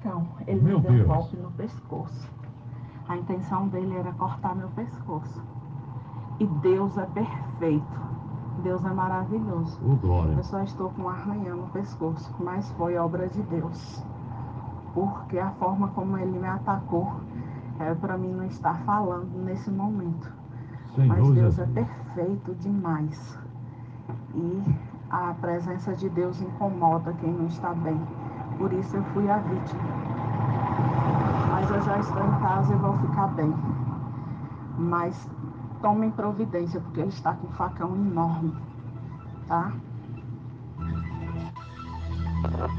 facão. Ele me deu um golpe no pescoço. A intenção dele era cortar meu pescoço. E Deus é perfeito. Deus é maravilhoso. Glória. Eu só estou com um arranhão no pescoço, mas foi obra de Deus. Porque a forma como ele me atacou era para mim não estar falando nesse momento. Mas Deus é perfeito demais. E a presença de Deus incomoda quem não está bem. Por isso eu fui a vítima. Mas eu já estou em casa e vou ficar bem. Mas tomem providência, porque ele está com um facão enorme, tá?